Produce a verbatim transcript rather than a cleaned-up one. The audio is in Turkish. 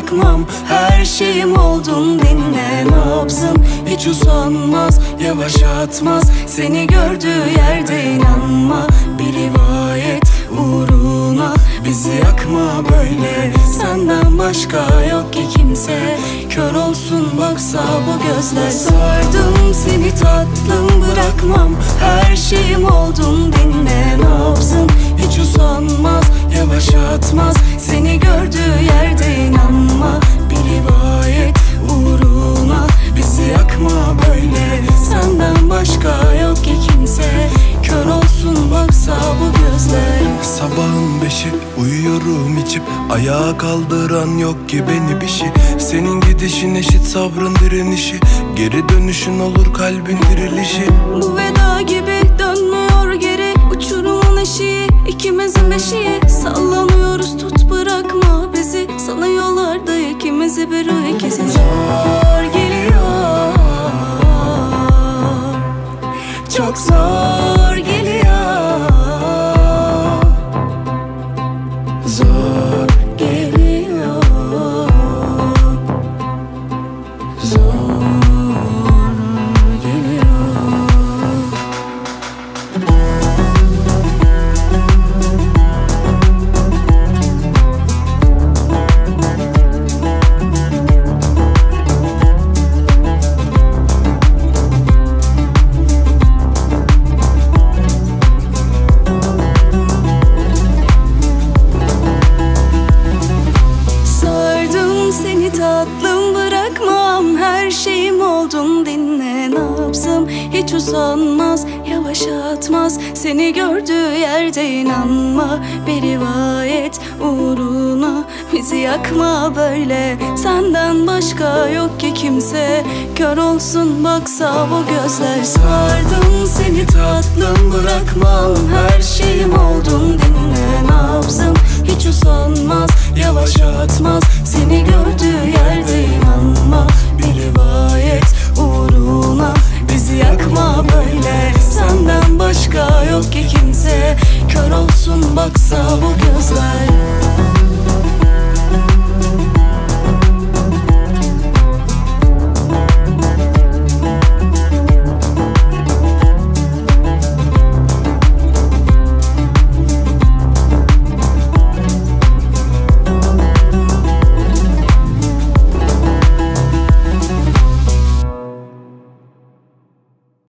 bırakmam. Her şeyim oldun, dinle nabzım. Hiç usanmaz, yavaşlatmaz. Seni gördüğü yerde inanma. Bir rivayet uğruna bizi yakma böyle. Senden başka yok ki kimse. Kör olsun baksa bu gözler. Sardım seni tatlım, bırakmam. Her şeyim oldun, dinle nabzım. Hiç usanmaz, yavaşlatmaz. Seni gördüğü yerde inanma. Bir rivayet uğruna bizi yakma böyle. Senden başka yok ki kimse. Kör olsun baksa bu gözler. Sabahın beşi uyuyorum içip, ayağa kaldıran yok ki beni bir şey. Senin gidişin eşit sabrın direnişi, geri dönüşün olur kalbin dirilişi. Bu veda gibi dönmüyor geri, uçurumun eşiği ikimizin beşiği. Sallanıyoruz, tut bırakma bizi. Sana yollarda ikimizi bir o ikisi. Zor geliyor, çok zor geliyor. Zor geliyor, zor geliyor. Tatlım, bırakmam. Her şeyim oldun, dinle nabzım. Hiç usanmaz, yavaşlatmaz. Seni gördüğü yerde inanma. Bir rivayet uğruna bizi yakma böyle. Senden başka yok ki kimse. Kör olsun baksa bu gözler. Sardım seni tatlım, bırakmam. Her şeyim oldun, dinle nabzım. Hiç usanmaz, yavaşlatmaz. Seni gördüğü yerde inan.